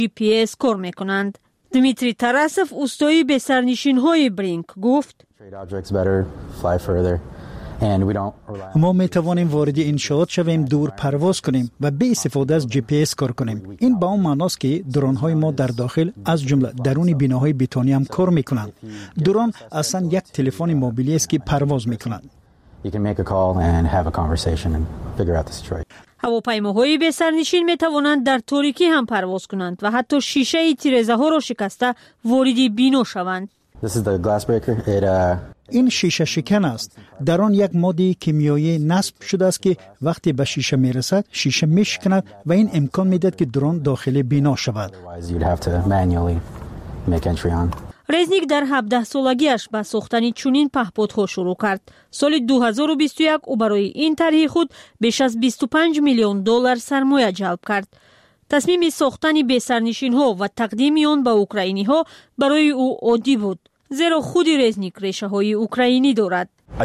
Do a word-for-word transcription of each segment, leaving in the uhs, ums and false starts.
جی پی اس کار میکنند. دمیتری تاراسوف اوستایی به سرنشین‌های برینک گفت ما می توانیم وارد انشاءات شویم، دور پرواز کنیم و به استفاده از جی پی اس کار کنیم. این با اون معناست که درون های ما در داخل از جمله درون بناهای بتونی هم کار میکنند. درون اصلا یک تلفن موبیلی است که پرواز میکنند. هواپیماهای به سرنشین می توانند در تاریکی هم پرواز کنند و حتی شیشه تیره‌زده ها را شکسته وارد بنا شوند. این شیشه شکن است. در آن یک ماده کیمیایی نصب شده است که وقتی به شیشه میرسد شیشه میشکند و این امکان میدهد که درون داخل بنا شود. رزنیک در هفده سالگیش به ساختن چنین پهپادها شروع کرد. سال دو هزار و بیست و یک او برای این طرح خود بیش از بیست و پنج میلیون دلار سرمایه جلب کرد. تصمیم ساختن بی‌سرنشین ها و تقدیم آن به اوکراینی ها برای او عادی بود، زیرا خود رزنیک ریشه های اوکراینی دارد.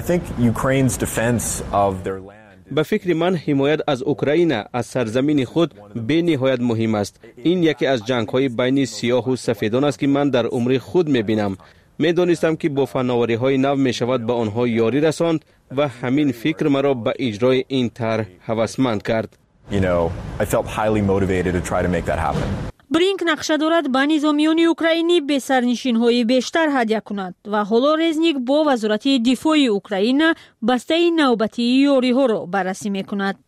به فکر من حمایت از اوکراین از سرزمین خود به نهایت مهم است. این یکی از جنگ های بین سیاه و سفیدان است که من در عمر خود می بینم. می دانستم که با فناوری های نو می شود به آنها یاری رساند و همین فکر مرا به اجرای این طرح هوسمند کرد. You know, I felt highly motivated to try to make that happen. برینک نقشه دارد به نظامیان اوکراینی به سرنشین های بیشتر هدیه کند و حالا رزنیک با وزارت دفاع اوکراین بسته نوبتی یاری ها را بررسی می کند.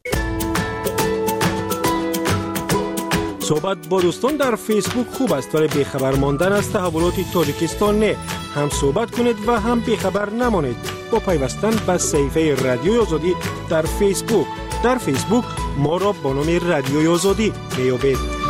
صحبت با دوستان در فیسبوک خوب است، ولی بیخبر ماندن از تحولات تاجیکستان نه. هم صحبت کنید و هم بیخبر نمانید با پیوستن به صفحه رادیوی آزادی در فیسبوک. در فیسبوک ما را با نام رادیوی آزادی بیابید.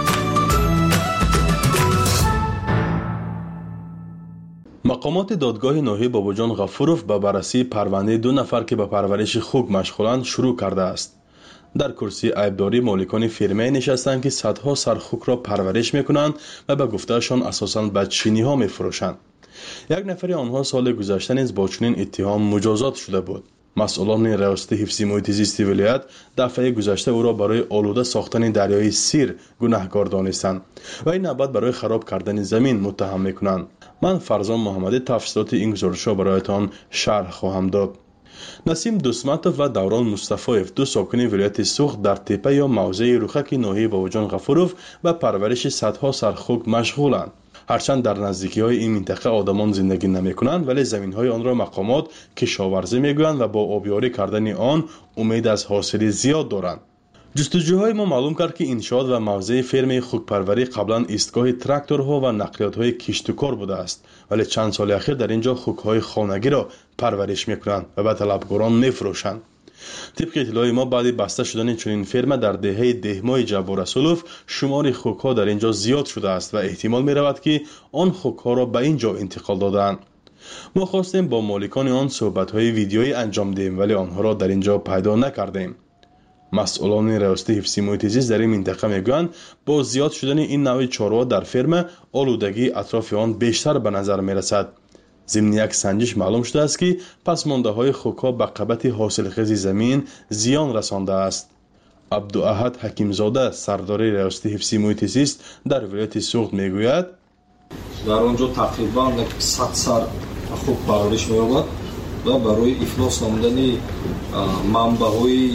مقامات دادگاه ناحیه باباجان غفوروف به بررسی پرونده دو نفر که به پرورش خوک مشغولند شروع کرده است. در کرسی عیبداری مالکان فرمه نشستند که صدها سر خوک را پرورش میکنند و به گفتهشان اساساً به چینی ها میفروشند. یک نفر آنها سال گذشته نیز با چنین اتهام مجازات شده بود. مسئولان ریاست حفظ محیط زیست ولایت دفعه گذشته او را برای آلوده ساختن دریای سیر گناهکار دانستند و این نوبت برای خراب کردن زمین متهم میکنند. من فرزان محمدی تفصیلات این گزارش را برایتان شرح خواهم داد. نسیم دوسمتوف و دوران مصطفایف دو ساکن ولایت سوخت در تپه یا موضع رخک ناحیه باباجان غفوروف و پرورش صدها سرخوک مشغولند. هرچند در نزدیکی های این منطقه آدمان زندگی نمی کنند، ولی زمین های آن را مقامات کشاورزی می گویند و با آبیاری کردن آن امید از حاصل زیاد دارند. جستجوهای ما معلوم کرد که انشاءات و موضع فرم خوک پروری قبلا ایستگاه تراکتورها و نقلیات های کشت و کار بوده است، ولی چند سال اخیر در اینجا خوک های خانگی را پرورش می کنند و به طلبکاران می فروشند. طبق اطلاع ما بعد بسته شدن چنین فرم در دهه دهمای جبار رسولوف شمار خوک ها در اینجا زیاد شده است و احتمال می رود که آن خوک ها را به اینجا انتقال دادند. ما خواستیم با مالکان آن صحبت های ویدیویی انجام دهیم، ولی آنها را در اینجا پیدا نکردیم. مسئولان ریاست حفظ محیط زیست در این منطقه میگویند با زیاد شدن این نوع چاروا در فرم آلودگی اطراف آن بیشتر به نظر می رسد. ضمن یک سنجش معلوم شده است که پسمانده های خوک‌ها به قبط حاصلخیز زمین زیان رسانده است. عبدالاحد حکیمزاده سردار ریاست حفظ محیط زیست در ولایت سوخت میگوید در آنجا تقریبا صد سر خوک پرورش می‌یابد و برای افلاس نمودن منبع‌های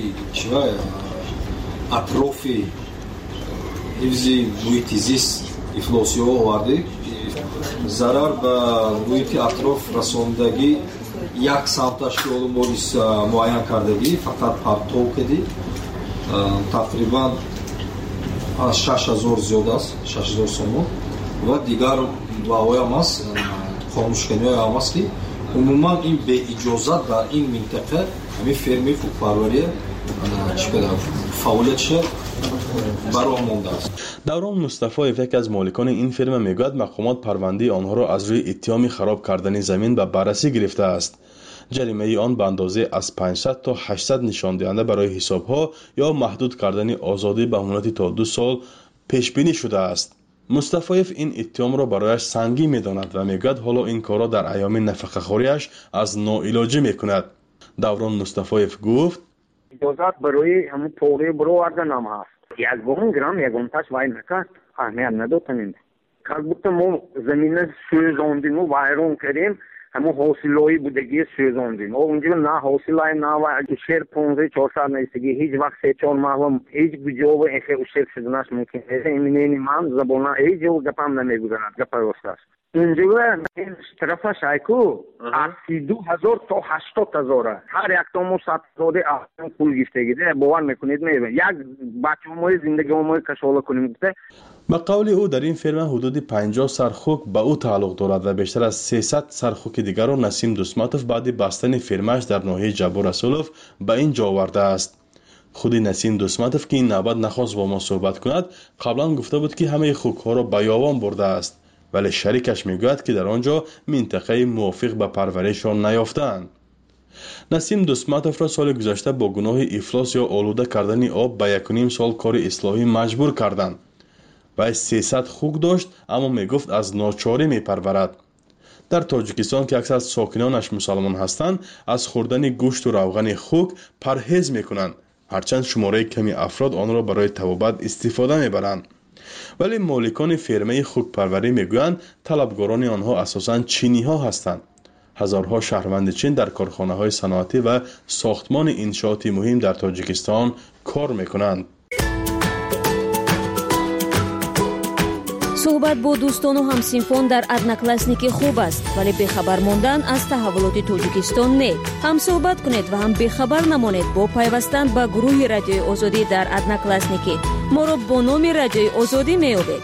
اطراف حفظ محیط زیست افلاسی ها آورده. ضرر به محیط اطراف رساندگی یک سمتش که مورد معین کردگی فقط پرتاب کردی تقریبا از شش هزار زیاده است، شش هزار سوم و دیگر واوی هم است، خاموشکنی های هم است که عموما این به اجازت در این منطقه همین فرمی خوک پروری فعالیت شد برای مونده است. دوران مصطفایف یک از مالکان این فرم میگوید مقامات پرونده آنها را از روی اتهام خراب کردن زمین به بررسی گرفته است. جریمه آن به اندازه از پانصد تا هشتصد نشان دهنده برای حسابها یا محدود کردن آزادی به مهلت تا دو سال پیش بینی شده است. مصطفایف این اتهام را برایش سنگین می‌داند و میگوید حالا این کار را در ایام نفقه خوریش از ناعلاجی میکند. دوران مصطفایف گفت اجازت برای همون توری برو وردن هم هست. یک گون گرام یک گون تاش وای نکرد. اهمیت ندادن. کار будто ما زمین سوزاندیم و ویران کردیم، همون حاصلایی بودگی سوزاندیم. اونجا نه حاصلای نه و اگه شیر پانزده چهارصد نیستگی هیچ وقت سه چهار ماه هیچ بجا و اخیر شیر شدنش ممکن است. این من زبانه هیچ جو گپم نمیگذارد، گپ راست است. اینجا این طرف شایکو از سی دو هزار تا هشتاد هزار هر یک تامو صد هزار افغان پول گرفته گیره. باور میکنید نه یک بچه ما زندگی ما کشاله کنیم گفته. به قول او در این فرم حدود پنجاه سرخوک به او تعلق دارد و بیشتر از سیصد سرخوک دیگر را نسیم دوسماتوف بعد بستن فرمش در ناحیه جبور رسولوف به اینجا آورده است. خود نسیم دوسماتوف که این نوبت نخواست با ما صحبت کند، قبلا گفته بود که همه خوک ها را به یاوان برده است، ولی شریکش میگوید که در آنجا منطقه موافق به پرورششان نیافتند. نسیم دوسماتوف را سال گذشته با گناه افلاس یا آلوده کردن آب به یک و نیم سال کار اصلاحی مجبور کردند. و سیصد خوک داشت اما میگفت از ناچاری میپرورد. در تاجیکستان که اکثر ساکنانش مسلمان هستند، از خوردن گوشت و روغن خوک پرهیز میکنند، هرچند شماره کمی افراد آن را برای طبابت استفاده میبرند. ولی مالکان فرمه خوک پروری میگویند طلبگاران آنها اساساً چینی ها هستند. هزارها شهروند چین در کارخانه های صنعتی و ساختمان انشاءاتی مهم در تاجیکستان کار میکنند. صحبت با دوستان و همسینفان در ادناکلاسنیکی خوب است، ولی بخبر ماندن از تحولات تاجیکستان نه. هم صحبت کنید و هم بخبر نمانید با پیوستن به گروه رادیوی آزادی در ادناکلاسنیکی. ما را با نام رادیوی آزادی می‌یابید.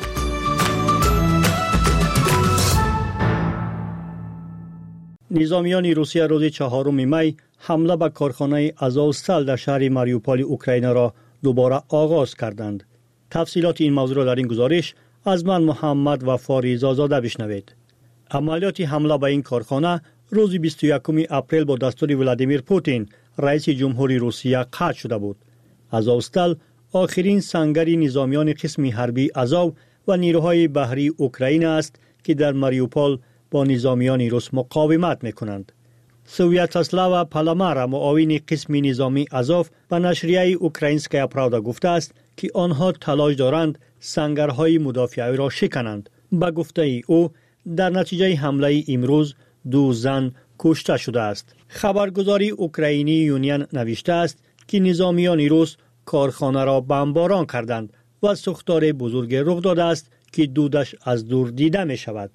نظامیان روسیه روز چهارم می حمله به کارخانه آزوستال در شهر ماریوپول اوکراین را دوباره آغاز کردند. تفصیلات این موضوع را در این گزارش از من محمد و فاریزا زاده بشنوید. عملیات حمله به این کارخانه روز بیست و یکم اپریل با دستور ولادیمیر پوتین رئیس جمهوری روسیه قطع شده بود. آزوستال آخرین سنگر نظامیان قسم حربی آزوو و نیروهای بحری اوکراین است که در ماریوپول با نظامیان روس مقاومت میکنند. سویاتسلاوا پالامارا معاون قسم نظامی آزوو به نشریه اوکراینسکایا پراودا گفته است که آنها تلاش دارند سنگرهای مدافعی را شکنند. به گفته او در نتیجه حمله امروز دو زن کشته شده است. خبرگزاری اوکراینی یونین نوشته است که نظامیان روس کارخانه را بمباران کردند و سوختار بزرگ رخ داده است که دودش از دور دیده می شود.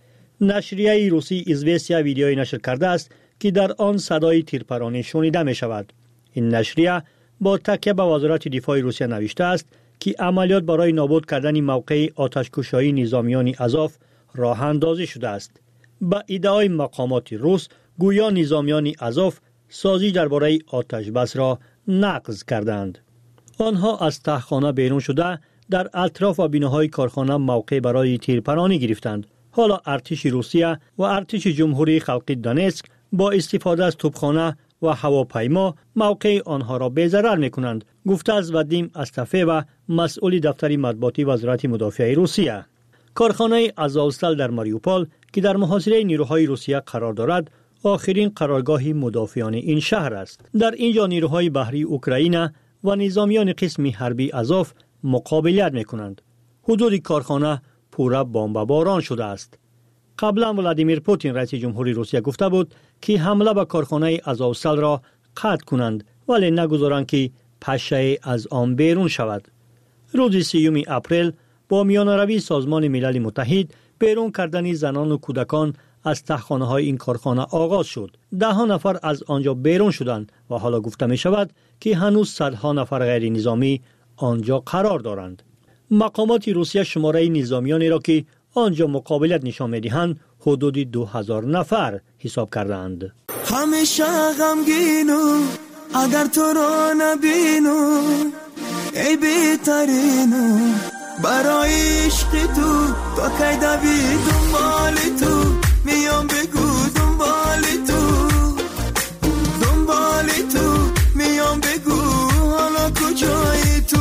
نشریه روسی ایزوستیا ویدیوی نشر کرده است که در آن صدای تیرپرانی شنیده می شود. این نشریه با تکیه به وزارت دفاع روسیه نوشته است که عملیات برای نابود کردن موقع آتش‌کشی نظامیان آزوو راه اندازی شده است. با ادعای مقامات روس گویا نظامیان آزوو سازی درباره آتش بس را نقض کردند. آنها از تهخانه بیرون شده در اطراف و بناهای کارخانه موقع برای تیرپرانی گرفتند. حالا ارتش روسیه و ارتش جمهوری خلقی دونتسک با استفاده از توپخانه و هواپیما موقع آنها را بی‌ضرر می‌کنند، گفته از ودیم استافه و مسئول دفتر مطبوعاتی وزارت مدافع روسیه. کارخانه آزوستال در ماریوپول که در محاصره نیروهای روسیه قرار دارد، آخرین قرارگاه مدافعان این شهر است. در اینجا نیروهای بحری اوکراین و نظامیان قسم حربی آزوو مقابلت می‌کنند. حدود کارخانه پورا بمباران شده است. قبلا ولادیمیر پوتین رئیس جمهوری روسیه گفته بود که حمله به کارخانه آزوستال را قطع کنند ولی نگذارند که پشه از آن بیرون شود. روز سیوم اپریل با میانه‌روی سازمان ملل متحد بیرون کردن زنان و کودکان از تهخانه‌های این کارخانه آغاز شد. ده ها نفر از آنجا بیرون شدند و حالا گفته می شود که هنوز صدها نفر غیر نظامی آنجا قرار دارند. مقامات روسیه شماره نظامیانی را که آنجا مقابلت نشان می‌دهند حدود دو هزار نفر حساب کردند. همیشه غمگینو اگر تو رو نبینو ای بهترینو برای عشق تو تا کی دوی دنبال تو میام بگو دنبال تو دنبال تو میام بگو حالا کجایی تو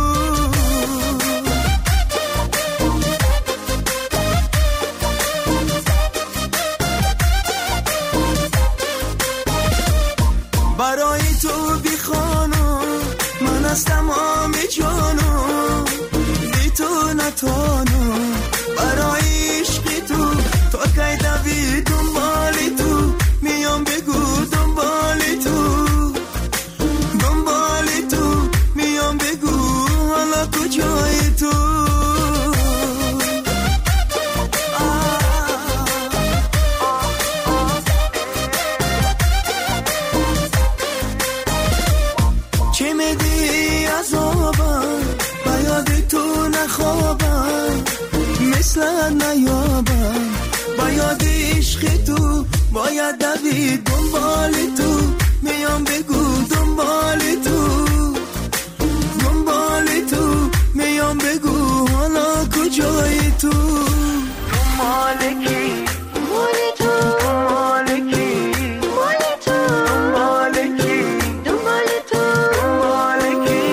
برای تو بی خانو من از تمام جانو بی تو نتو وصلت نیابم با یاد عشق تو باید دوید دنبال تو میام بگو دنبال تو دنبال تو میام بگو حالا کجای تو دنبال کی دنبال تو دنبال کی دنبال تو دنبال کی دنبال تو دنبال کی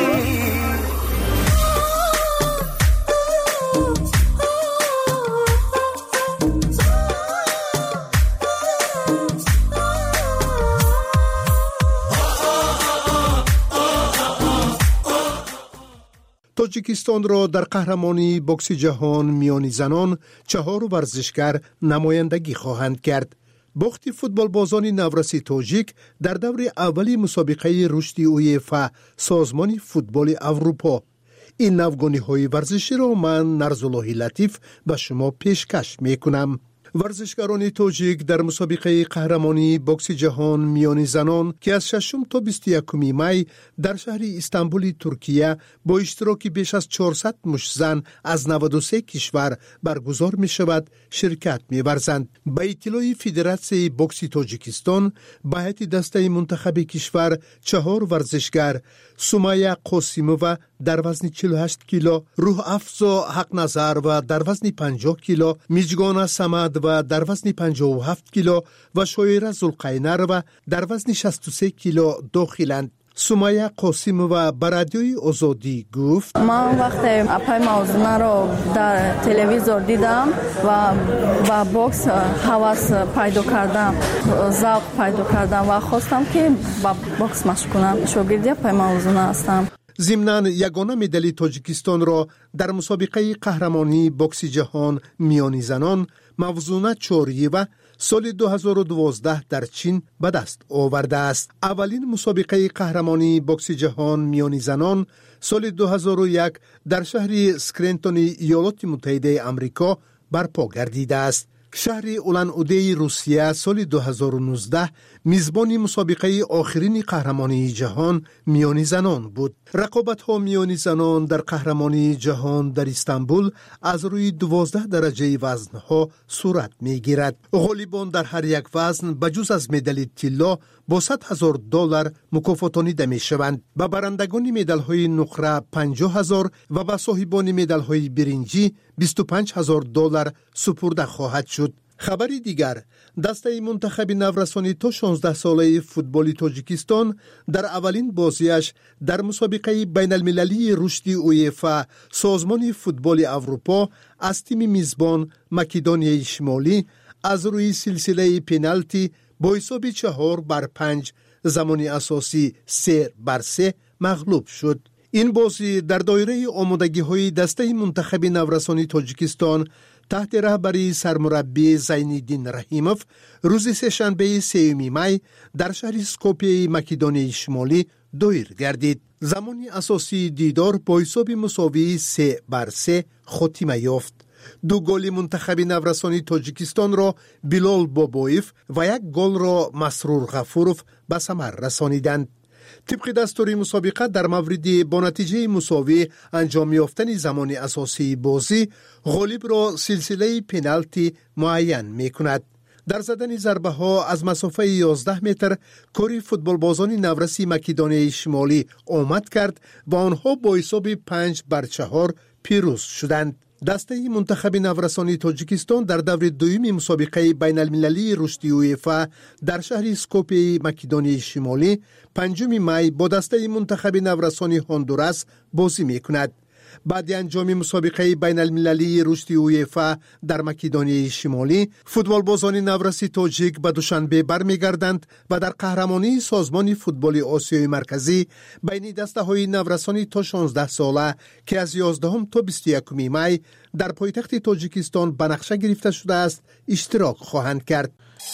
تاجیکستان را در قهرمانی بوکس جهان میان زنان چهار ورزشکار نمایندگی خواهند کرد. باخت فوتبال بازان نورسی تاجیک در دور اولی مسابقه رشد اویفا سازمان فوتبال اروپا. این نوگانی های ورزشی را من نرزالله لطیف به شما پیشکش می کنم. ورزشکاران تاجیک در مسابقه قهرمانی بوکس جهان میان زنان که از ششم تا بیست و یکم می در شهر استانبول ترکیه با اشتراک بیش از چهارصد مش زن از نود و سه کشور برگزار می شود شرکت می ورزند. به اطلاع فدراسیون بوکس تاجیکستان به هیئت دسته منتخب کشور چهار ورزشکار سمیه قاسیمووا در وزن چهل و هشت کیلو، روح افزا حق نظر و در وزن پنجاه کیلو، میجگان سمد و در وزن پنجاه و هفت کیلو و شایره زلقینر و در وزن شصت و سه کیلو داخلند. سمیه قاسیمووا به رادیوی آزادی گفت: من وقتی اپای موضوع رو در تلویزیون دیدم و با بوکس هوس پیدا کردم، ذوق پیدا کردم و خواستم که با بوکس مشغول کنم. شاگرد اپای موضوع هستم. ضمناً یگانه مدال تاجیکستان را در مسابقه قهرمانی بوکس جهان میان زنان موزونه چوریه سال دو هزار و دوازده در چین به دست آورده است. اولین مسابقه قهرمانی بوکس جهان میان زنان سال دو هزار و یک در شهر سکرنتون ایالات متحده آمریکا برپا گردیده است. شهر اولان اودهی روسیه سال دو هزار و نوزده میزبان مسابقه آخرین قهرمانی جهان میان زنان بود. رقابت ها میان زنان در قهرمانی جهان در استانبول از روی دوازده درجه وزن ها صورت می گیرد. غالبان در هر یک وزن بجز از مدال طلا با صد هزار دلار مکافاتانیده می شوند. به برندگان مدال های نقره پنجاه هزار و به صاحبان مدال های برنجی بیست و پنج هزار دلار سپرده خواهد شد. خبری دیگر، دسته منتخب نورسانی تا شانزده ساله فوتبال تاجیکستان در اولین بازیش در مسابقه بین المللی رشد اویفا سازمان فوتبال اروپا از تیم میزبان مکدونیای شمالی از روی سلسله پنالتی با حساب چهار بر پنج زمانی اساسی سه بر سه مغلوب شد. این بازی در دایره آمادگی های دسته منتخب نورسانی تاجیکستان تحت رهبری سرمربی زینالدین رحیموف روز سه‌شنبه سوم می در شهر اسکوپیه مکدونیای شمالی دایر گردید. زمانی اساسی دیدار با حساب مساوی سه بر سه خاتمه یافت. دو گل منتخب نورسانی تاجیکستان را بلال بابایف و یک گل را مسرور غفوروف به ثمر رسانیدند. طبق دستور مسابقه در مورد با نتیجه مساوی انجام یافتن زمان اساسی بازی غالب را سلسله پنالتی معین می کند. در زدن ضربه ها از مسافه یازده متر کاری فوتبال بازان نورسی مکدونیای شمالی آمد کرد و آنها با حساب پنج بر چهار پیروز شدند. دسته منتخب نورسانی تاجیکستان در دور دوم مسابقه بین المللی رشد اویفا در شهر اسکوپیه مکدونیای شمالی پنجم می با دسته منتخب نورسانی هندوراس بازی می کند. بعد انجام مسابقه بین المللی رشد اویفا در مکدونیای شمالی فوتبال بازان نورسی تاجیک به دوشنبه برمیگردند و در قهرمانی سازمان فوتبال آسیای مرکزی بین دسته های نورسانی تا شانزده ساله که از یازدهم تا بیست و یکم می در پایتخت تاجیکستان به نقشه گرفته شده است اشتراک خواهند کرد.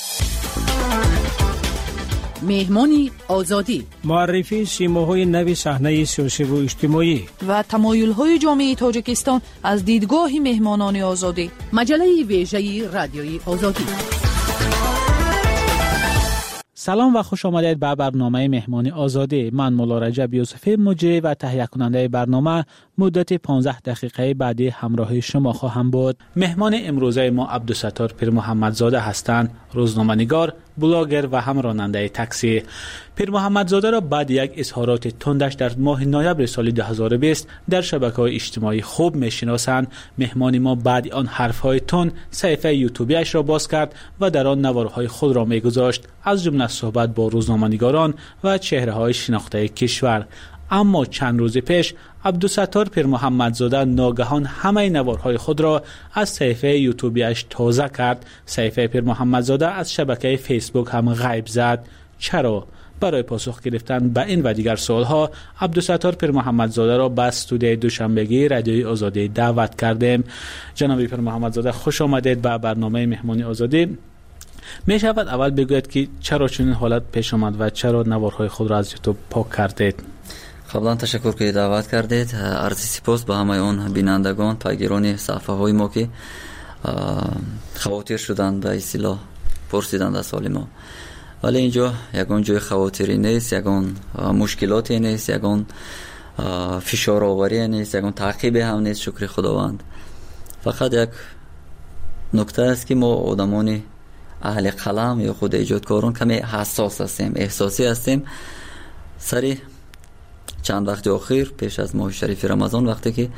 مهمانی آزادی، معرفی سیماهای نو صحنه سیاسی و اجتماعی و تمایل‌های جامعه تاجیکستان از دیدگاه مهمانان آزادی. مجله ویژه رادیوی آزادی. سلام و خوش آمدید به برنامه مهمانی آزادی. من مولا رجب یوسفی مجری و تهیه کننده برنامه مدت پانزده دقیقه بعدی همراه شما خواهم بود. مهمان امروزه ما عبدالستار پیر محمدزاده هستند، روزنامه‌نگار، بلاگر و هم راننده تاکسی. پیر محمدزاده را بعد یک اظهارات تندش در ماه نوامبر سال دو هزار و بیست در شبکه‌های اجتماعی خوب می‌شناسند. مهمان ما بعد آن حرف‌های تند صفحه یوتیوبیش را باز کرد و در آن نوارهای خود را می‌گذاشت، از جمله صحبت با روزنامه‌نگاران و چهره‌های شناخته کشور. اما چند روز پیش عبدالستار پیر محمدزاده ناگهان همه نوارهای خود را از صفحه یوتیوبیش تازه کرد. صفحه پیر محمدزاده از شبکه فیسبوک هم غیب زد. چرا؟ برای پاسخ گرفتن به این و دیگر سوالها عبدالستار پیر محمدزاده را به استودیوی دوشنبگی رادیوی آزادی دعوت کردیم. جناب پیر محمدزاده خوش آمدید به برنامه مهمانی آزادی. می شود اول بگوید که چرا چنین حالت پیش آمد و چرا نوارهای خود را از یوتیوب پاک کردید؟ قبلا تشکر که دعوت کردید. عرض سپاس به همه اون بینندگان، پیگیران صفحه های ما که خواطر شدند به اصطلاح پرسیدند از سوال ما. ولی اینجا یگان جای خواطری نیست، یگان مشکلاتی نیست، یگان فشار آوری نیست، یگان تعقیب هم نیست. شکر خداوند. فقط یک نکته است که ما آدمان اهل قلم یا خود ایجادکاران کمی حساس هستیم، احساسی هستیم. سری چند وقت اخیر پیش از ماه شریف رمضان وقتی که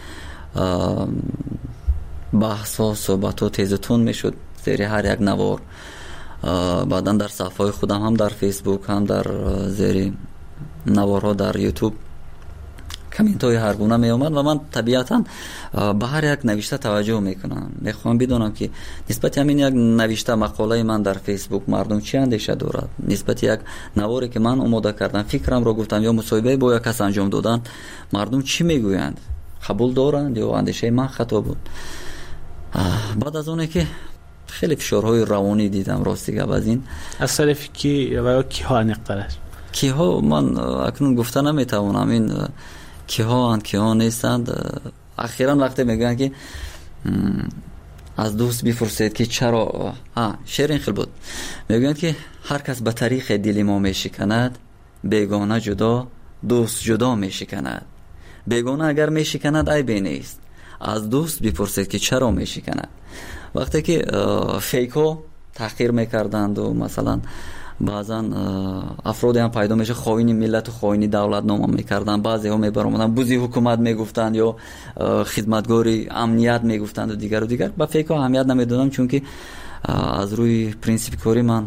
بحث و صحبت و تیزتون میشد زیر هر یک نوار، بعدا در صفحه خودم هم در فیسبوک هم در زیر نوارها در یوتیوب کامنت های هر گونه می اومد و من طبیعتا به هر یک نوشته توجه میکنم. میخوام بدونم که نسبت همین یک نوشته مقاله من در فیسبوک مردم چی اندیشه دارد، نسبت یک نواری که من آماده کردم فکرم را گفتم یا مصاحبه با یک کس انجام دادن مردم چی میگویند، قبول دارند یا اندیشه من خطا بود. بعد از اونه که خیلی فشارهای روانی دیدم راستی گپ از این از طرف کی و کی ها نقطه‌اش کی ها من اکنون گفته نمیتوانم این کی ها اند کی ها نیستند. اخیراً وقتی میگن که از دوست بپرسید که چرا ها شیرین خیلی بود میگن که هر کس به طریق دل ما میشکند، بیگانه جدا دوست جدا میشکند. بیگانه اگر میشکند عیبی نیست، از دوست بپرسید که چرا میشکند. وقتی که فیکو تحقیر میکردند و مثلا بعضا افرادی هم پیدا میشه خائن ملت و خائن دولت نام میکردن، بعضی ها میبرامدن بوزی حکومت میگفتند یا خدمتگاری امنیت میگفتند و دیگر و دیگر. با فیکو اهمیت نمیدادم چون که از روی پرینسیپ کاری من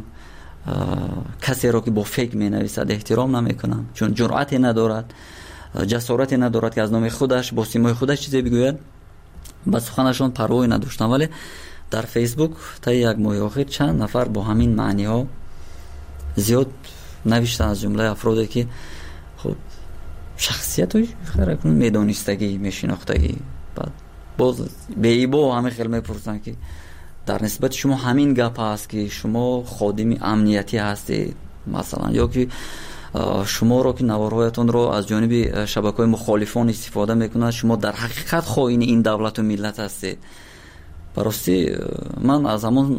کسی را که با فیک مینویسد احترام نمیکنم، چون جرأتی ندارد، جسارتی ندارد که از نام خودش با سیمای خودش چیزی بگوید. با سخنشون پروایی نداشتم. ولی در فیسبوک تا یک ماه اخیر چند نفر با همین معنی ها زیاد نوشتن، از جمله افرادی که خب شخصیت های خیلی میدانستگی میشناختگی. بعد باز به ایبا همه خیلی میپرسن که در نسبت شما همین گپ هست که شما خادم امنیتی هستید مثلا، یا که شما رو که نوارهایتون رو از جانب شبکه‌های مخالفان استفاده میکنند، شما در حقیقت خائن این دولت و ملت هستید. براستی من از همون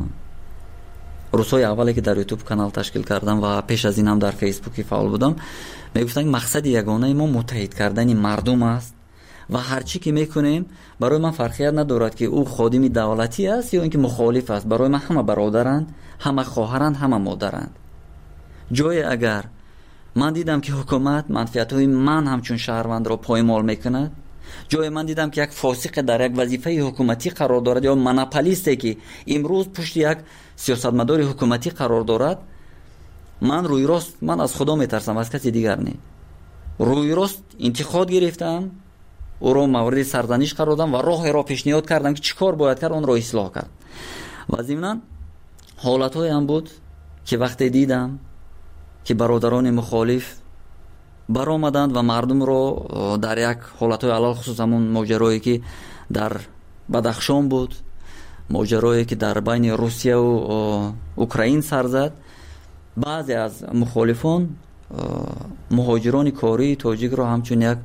روزهای اولی که در یوتیوب کانال تشکیل کردم و پیش از این هم در فیسبوک فعال بودم میگفتن مقصد یگانه ما متحد کردن مردم است و هرچی که میکنیم برای من فرقیت ندارد که او خادم دولتی است یا اینکه مخالف است. برای من همه برادرند، همه خواهرند، همه مادرند. جای اگر من دیدم که حکومت منفعت‌های من همچون شهروند را پایمال میکند، جای من دیدم که یک فاسق در یک وظیفه حکومتی قرار دارد یا مناپولیستی که امروز پشت یک سیاستمدار حکومتی قرار دارد، من روی راست من از خدا میترسم، از کسی دیگر نه. روی راست انتقاد گرفتم، او را مورد سرزنش قرار دادم و راه را پیشنهاد کردم که چیکار باید کرد آن را اصلاح کرد. و ضمناً حالت‌های هم بود که وقتی دیدم که برادران مخالف برآمدند و مردم رو در یک حالت‌های علل خصوص همون ماجرایی که در بدخشان بود، ماجرایی که در بین روسیه و اوکراین سر زد، بعضی از مخالفان مهاجران کاری تاجیک رو همچون یک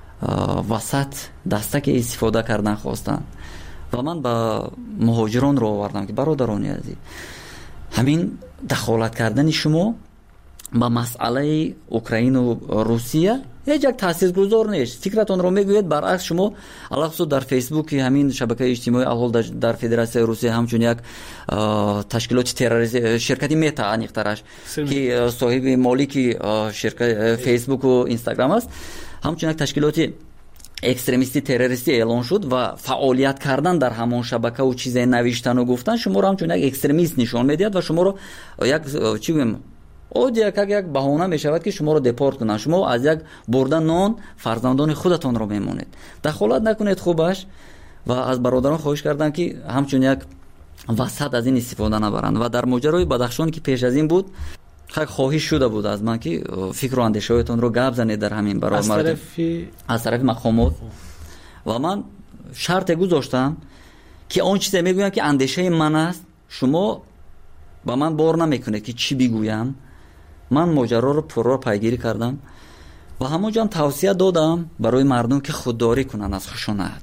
وسط دستک استفاده کردن خواستن و من با مهاجران رو آوردم که برادران عزیز همین دخالت کردن شما با مسئله اوکراین و روسیه هیچ یک تاثیرگذار نیست. فکرتون رو میگوید برعکس شما علاوه در فیسبوک همین شبکه اجتماعی اول در فدراسیون روسیه همچون یک تشکیلات تروریستی شرکتی متا انیخترش که صاحب مالک شرکت فیسبوک و اینستاگرام است، همچون یک تشکیلات اکستریمیستی تروریستی اعلان شد و فعالیت کردن در همان شبکه و چیزای نوشتن و گفتن شما رو همچون یک اکستریمیست نشان میدهد و شما رو یک چی بگم او یک یک بهانه می شود که شما رو دپورت کنند. شما از یک بردن نان فرزندان خودتان رو میمونید. دخالت نکنید خوبش و از برادران خواهش کردم که همچون یک وسط از این استفاده نبرند. و در ماجرای بدخشان که پیش از این بود خیلی خواهش شده بود از من که فکر و اندیشه‌تون رو گپ زنید در همین برای از طرف از طرف مقامات و من شرط گذاشتم که اون چیزی میگویم که اندیشه من است شما با من بار نمیکنه که چی بگویم. من ماجرا رو پرو پیگیری کردم و همونجا هم توصیه دادم برای مردم که خودداری کنن از خشونت.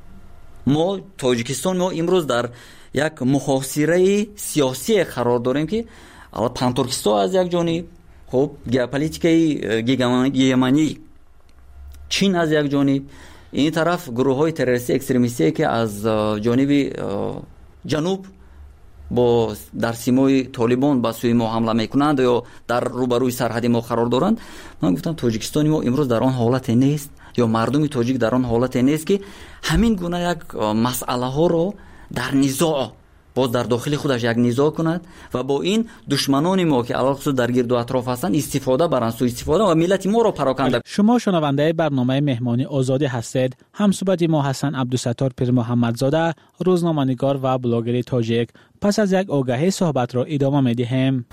ما تاجیکستان ما امروز در یک محاصره سیاسی قرار داریم که الان پانتورکستان از یک جانب، خب ژئوپلیتیکای گیگمانی چین از یک جانب، این طرف گروه های تروریستی اکستریمیستی که از جانب جنوب با در سیمای طالبان با سوی ما حمله میکنند یا در روبروی سرحدی ما قرار دارند. من گفتم تاجیکستان ما امروز در آن حالت نیست یا مردم تاجیک در آن حالت نیست که همین گونه یک مسئله ها رو در نزاع باز در داخل خودش یک نزاع کند و با این دشمنان ما که علاوه در گرد و اطراف هستند استفاده برند، سوء استفاده و ملت ما را پراکنده. شما شنونده برنامه مهمانی آزادی هستید. همصحبت ما حسن عبدالستار پیر محمدزاده، روزنامه‌نگار و بلاگر تاجیک. پس از یک آگهی صحبت را ادامه می‌دهیم.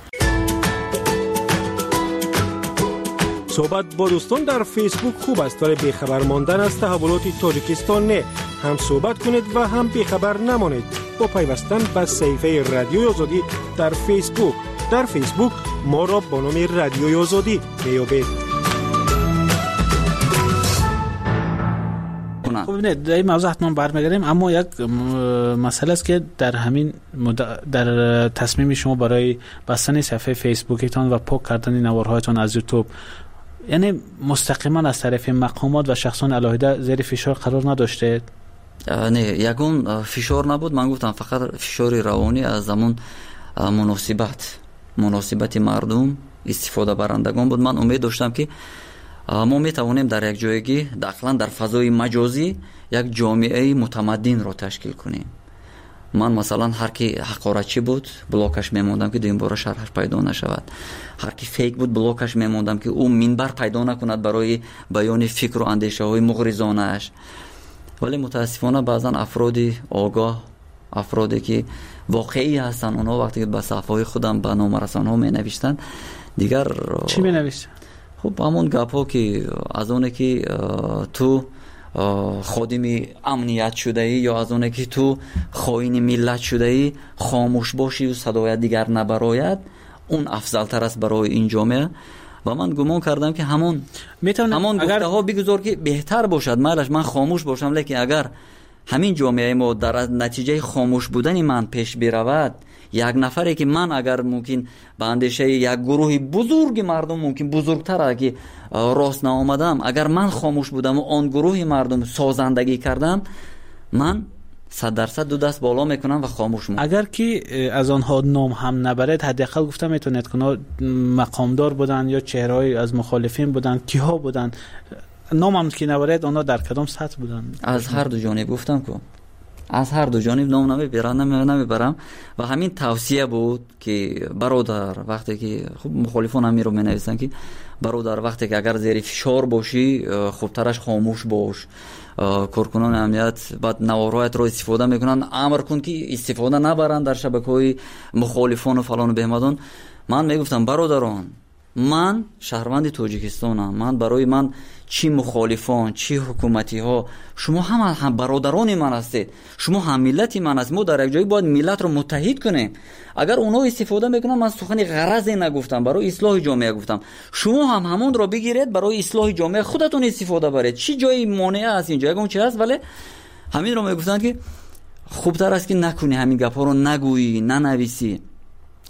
صحبت با دوستان در فیسبوک خوب است ولی بیخبر ماندن از تحولات تاجیکستان نه. هم صحبت کنید و هم بیخبر نمانید با پیوستن به صفحه رادیوی آزادی در فیسبوک. در فیسبوک ما را با نام رادیوی آزادی میابید. خب نه در این موضوع حتما برمیگردیم، اما یک مسئله است که در همین در تصمیم شما برای بستن صفحه فیسبوکتان و پاک کردن نوارهایتان از یوتیوب، یعنی مستقیما از طرف مقامات و شخصان علاهده زیر فشار قرار نداشته؟ نه، یگون فشار نبود. من گفتم فقط فشار روانی از همون مناسبت مناسبت مردم استفاده برندگان بود. من امید داشتم که ما میتوانیم در یک جایگی داخلا در فضای مجازی یک جامعه متمدن را تشکیل کنیم. من مثلا هر کی حقارتچی بود بلاکش میموندم که دویم بار شرحش پیدا نشود. هر کی فیک بود بلاکش میموندم که او منبر پیدا نکند برای بیان فکر و اندیشه های مغرضانه اش. ولی متاسفانه بعضا افرادی آگاه، افرادی که واقعی هستن، اونا وقتی که به صفحه خودم به نام رسانه ها می نوشتن دیگر چی می نوشتن؟ خب همون گپ ها که از اونه که تو خادم امنیت شده ای یا از اونه که تو خائن ملت شده ای خاموش باشی و صدای دیگر نبراید، اون افضل تر است برای این جامعه. و من گمان کردم که همون همون گفته ها بگذار که بهتر باشد. مالش من خاموش باشم، لیکن اگر همین جامعه ما در نتیجه خاموش بودن من پیش برود، یک نفری که من اگر ممکن به اندیشه یک گروه بزرگ مردم ممکن بزرگتر اگه راست نآمدم، اگر من خاموش بودم و آن گروه مردم سازندگی کردم، من صد درصد دو دست بالا میکنم و خاموش میکنم. اگر که از آنها نام هم نبرد، حداقل گفتم میتونید که مقامدار بودن یا چهره‌ای از مخالفین بودن، کیها بودن، نام هم که نبرد آنها در کدام سطح بودن؟ از هر دو جانب گفتم که از هر دو جانب نام نمیبرم نمیبرم و همین توصیه بود که برادر وقتی که خب مخالفان هم می رو می نویسن که برادر وقتی که اگر زیر فشار باشی خوبترش خاموش باش. کارکنان امنیت بعد نوارهایت رو استفاده میکنن، امر کن که استفاده نبرن در شبکه‌های مخالفان و فلان و بهمدان. من میگفتم برادران، من شهروند تاجیکستانم، من برای من چی مخالفان چی حکومتی ها، شما هم هم برادران من هستید، شما هم ملت من هستید. ما در یک جایی باید ملت رو متحد کنیم. اگر اونا استفاده میکنن، من سخن غرضی نگفتم، برای اصلاح جامعه گفتم، شما هم همون رو بگیرید برای اصلاح جامعه خودتون استفاده برید. چی جایی مانع است اینجا اون چی هست؟ ولی همین رو میگفتن که خوبتر است که نکنی، همین گپا رو نگویی، ننویسی.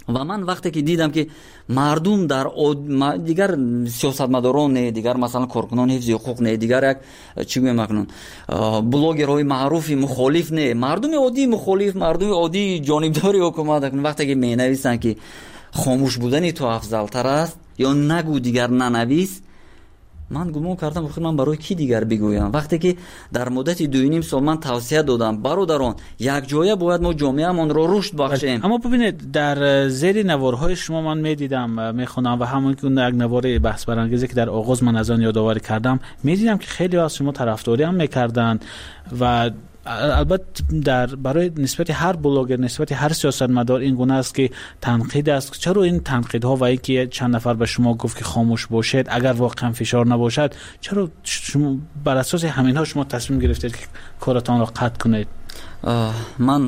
و من وقتی که دیدم که مردم در اود... دیگر سیاستمداران نه، دیگر مثلا کارکنان حفظ حقوق نه، دیگر یک چی میگم مکنون بلاگرهای معروف مخالف نه، مردم عادی مخالف، مردم عادی جانبداری حکومت، وقتی که مینویسن که خاموش بودن تو افضل تر است یا نگو دیگر ننویس، من گمان کردم خود من برای کی دیگر بگویم. وقتی که در مدت دو و نیم سال من توصیه دادم برادران یک جایه باید ما جامعه‌مان رو رشد بخشیم. اما ببینید در زیر نوارهای شما من میدیدم میخونم و همون که یک نوار بحث برانگیزی که در آغاز من از آن یادآوری کردم میدیدم که خیلی از شما طرفداری هم میکردن و البته در برای نسبت هر بلاگر، نسبت هر سیاستمدار این گونه است که تنقید است. چرا این تنقیدها و اینکه چند نفر به شما گفت که خاموش باشید اگر واقعا فشار نباشد، چرا شما بر اساس همینها شما تصمیم گرفتید که کارتان را قطع کنید؟ من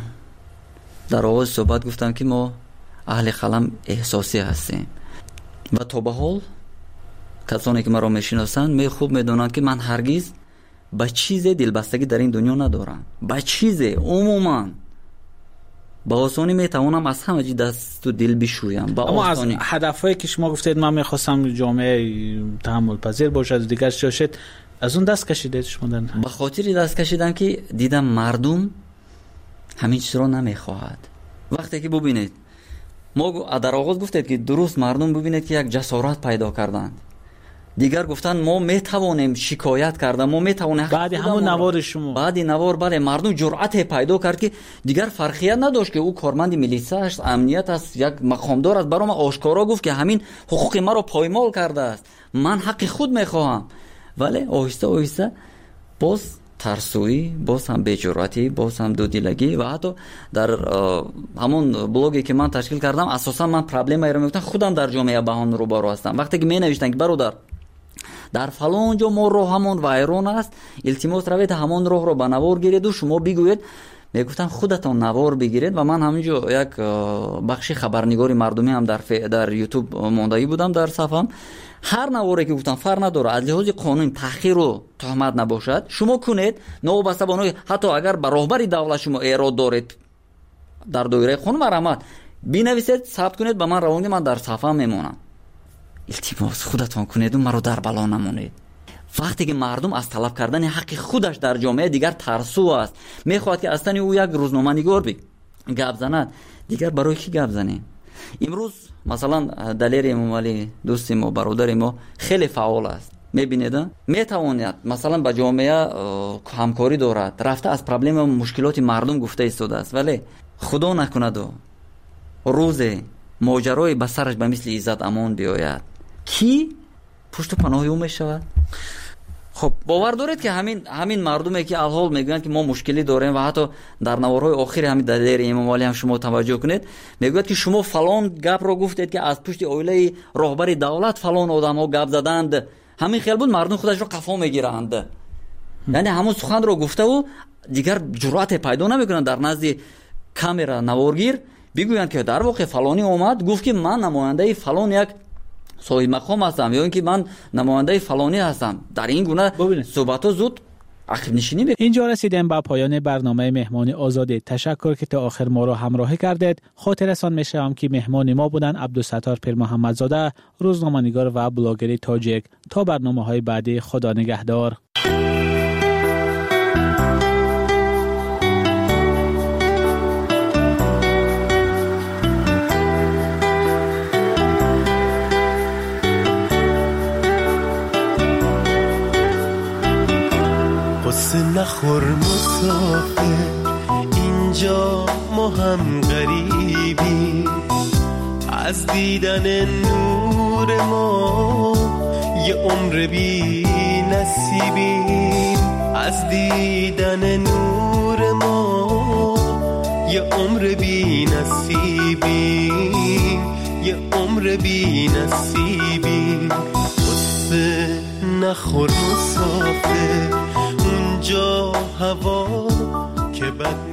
در آغاز صحبت گفتم که ما اهل قلم احساسی هستیم و تا به حال کسانی که مرا میشناسند می خوب میدونند که من هرگز با چیز دلبستگی در این دنیا ندارم. با چیز عموما با آسانی میتوانم از همه چیز دست و دل بشویم. با اما آسانی. از هدفهایی که شما گفتید من میخواستم جامعه تحمل پذیر باشد دیگر شاشد، از اون دست کشیدید شما؟ در به خاطر دست کشیدم که دیدم مردم همین چیز رو نمیخواهد. وقتی که ببینید ما در آغاز گفتید که درست مردم ببینید که یک جسارت پیدا کردند، دیگر گفتن ما میتوانیم شکایت کردن، ما میتوانیم بعد همون نوار شما بعد نوار بله مردم جرأت پیدا کرد که دیگر فرقیت نداشت که او کارمند میلیسا است، امنیت است، یک مقامدار است، برام آشکارا گفت که همین حقوق ما رو پایمال کرده است، من حق خود میخواهم. ولی آهسته آهسته باز ترسویی، باز هم بی‌جرأتی، باز هم دودیلگی و حتی در همون بلاگی که من تشکیل کردم اساسا من پرابلمی رو میگفتم خودم در جامعه بهان رو بارو هستم. وقتی که می نوشتن که برادر در فلان جا ما راه همون وایرون است، التماس روید همون راه رو به نوار گیرید و شما بگوید. میگفتن خودتون نوار بگیرید و من همینجا یک بخشی خبرنگاری مردمی هم در ف... در یوتیوب ماندایی بودم در صفحم. هر نواری که گفتم فرق نداره، از لحاظ قانون تحقیر و تهمت نباشد شما کنید، نوبسته بانوی حتی اگر به راهبری دولت شما ایراد دارید در دایره قانون مرامت بنویسید ثبت کنید به من روانگی، من در صفحه میمونم. التماس خودتون کنید و مرا در بلا نمونید. وقتی که مردم از طلب کردن حق خودش در جامعه دیگر ترسو است، میخواد که اصلا او یک روزنامه نگار بی گپ زند، دیگر برای کی گپ زنیم؟ امروز مثلا دلیر امامعلی دوست ما برادر ما خیلی فعال است، میبینید میتواند مثلا با جامعه همکاری دارد، رفته از پرابلم و مشکلات مردم گفته ایستاده است، ولی خدا نکند و روز ماجرای به سرش به مثل عزت امان بیاید کی پشت و پناه او میشود؟ خب باور دارید که همین همین مردمی که الحال میگن که ما مشکلی داریم و حتی در نوارهای آخر همین دلیر امامعلی هم شما توجه کنید میگوید که شما فلان گپ رو گفتید که از پشت اویله راهبر دولت فلان آدم‌ها گپ زدند، همین خیال بود مردم خودش رو قفا میگیرند. یعنی همون سخن رو گفته و دیگر جرأت پیدا نمیکنن در نزد کامرا نوارگیر بگویند که در واقع فلانی اومد گفت که من نماینده فلان یک صاحب مقام هستم یا اینکه من نماینده فلانی هستم. در این گونه صحبت‌ها زود عقب نشینی بکنید. اینجا رسیدیم به پایان برنامه مهمان آزاد. تشکر که تا آخر ما را همراهی کردید. خاطرتان می‌شم که مهمان ما بودن عبدالستار پیر محمدزاده، روزنامه‌نگار و بلاگر تاجیک. تا برنامه‌های بعدی خدا نگهدار. قصه نخور مسافر، اینجا ما هم غریبی، از دیدن نور ما یه عمر بی نصیبیم، از دیدن نور ما یه عمر بی نصیبیم، یه عمر بی نصیبیم. قصه نخور مسافر، اونجا هوا که بد